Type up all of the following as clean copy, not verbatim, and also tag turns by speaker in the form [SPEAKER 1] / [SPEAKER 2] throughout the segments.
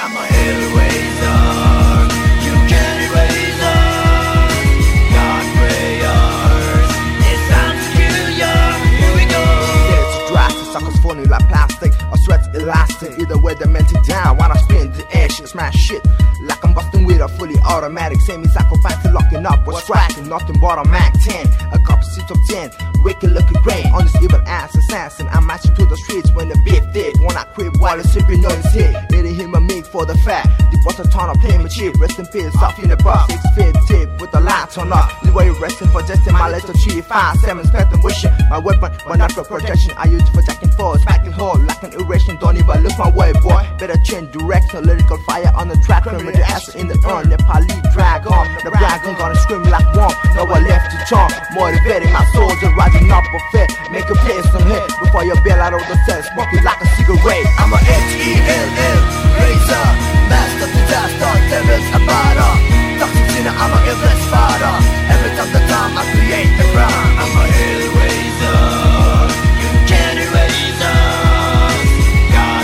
[SPEAKER 1] I'm a hellraiser. You can't erase us. God prayers. It's time to kill ya. Here we go.
[SPEAKER 2] Yeah, it's drastic. Suckers falling like plastic. Or sweat's elastic. Either way, they meant it down. When I spin the air, shit smash shit. Like I'm busting with a fully automatic. Semi-sacrifice to locking up. What's cracking? Nothing but a Mac 10. A couple seats of 10. Wicked looking great. On this evil ass assassin. I'm marching to the streets when the beat did. When I quit while it's sipping on his hit. Letting him a make for the fat. The bottom ton of playing cheap. Rest in peace, off in the box. 6 feet tip with the lights on up. Leeway resting for just in my little 3, 5, 7 spectrum wishing. My weapon, but not for protection. I use it for jacking force. Back and hold like an erection. Don't even look my way, boy. Better change direction. Lyrical fire on the track. With the ass in the urn. Nepali drag on. The dragon gonna scream like one. No one left to charm. Motivating my soldier. Rising up a fit. Make a place some hit. Before you bail out of the cell. Smoking like a cigarette.
[SPEAKER 1] I'm a H-E-L-L razor. Master disaster. Devil's a bada. Toxic sinner. I'm a illness father. Every time the time I create the crime. I'm a hellraiser. You can't erase us. God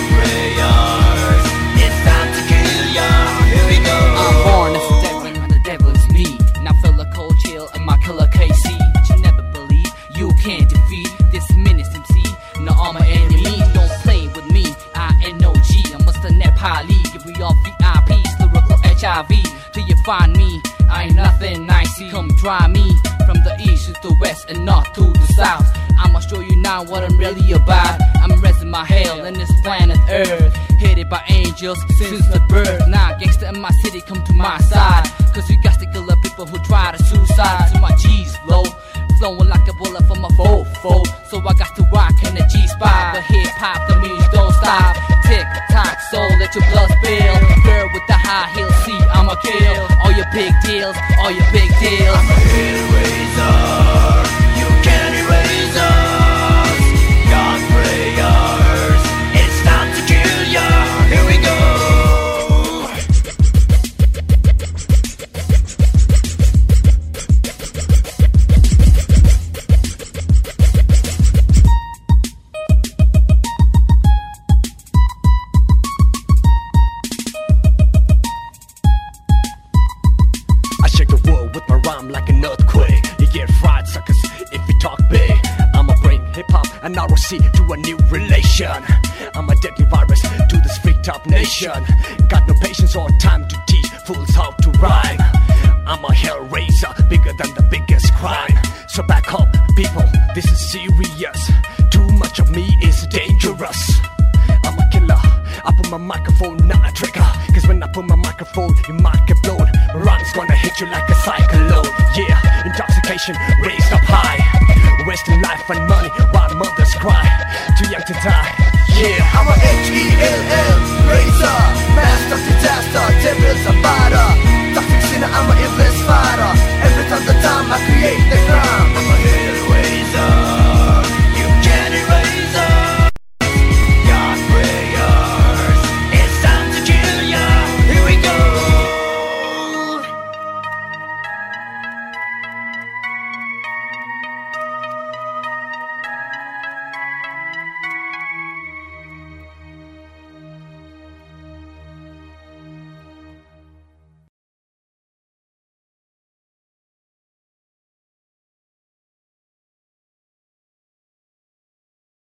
[SPEAKER 1] prayers. It's time to kill ya. Here we go.
[SPEAKER 3] I'm born as a devil and the devil is me. And I feel a cold chill in my killer KC. But you never believe you can't defeat this menace MC. No armor enemy. Don't play with me. I-N-O-G. I'm Mr. Nepali. Give me all VIPs. Lyrical HIV. Till you find me. I ain't nothing nice. Come try me. From the east to the west and north to the south. I'ma show you now what I'm really about. I'm raising my hell in this planet Earth. Hated by angels since the birth. Now gangster in my city come to my side. Cause you got to kill the people who try to suicide. To my G's low. Flowing like a bullet from a fofo. So I got to rock in the G-spot. But hip-hop, the music don't stop. Tick-tock, so let your blood spill. Girl with the high heels, see I'ma kill all your big deals, all your big deals.
[SPEAKER 1] I'm a hellraiser. You can't erase us. God prayers. It's time to kill ya. Here we go.
[SPEAKER 4] I shake the world with my rhyme like an earthquake. You get fried, suckers, if you talk big. I'ma bring hip-hop and ROC to a new relation. I'm a deadly virus to this freaked up nation. Got no patience or time to teach fools how to rhyme.